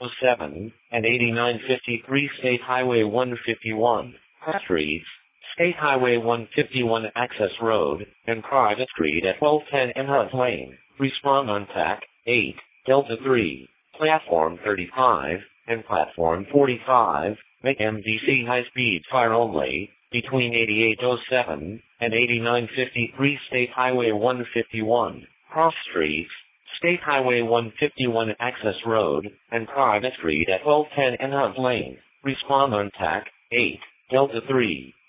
8807 and 8953 State Highway 151, cross streets, State Highway 151 Access Road, and Private Street at 1210 Enhunt Lane. Respond on TAC 8, Delta 3, Platform 35, and Platform 45, make MDC high-speed fire only, between 8807 and 8953 State Highway 151, cross streets, State Highway 151 Access Road, and Private Street at 1210 Enhunt Lane. Respond on TAC 8, Delta 3.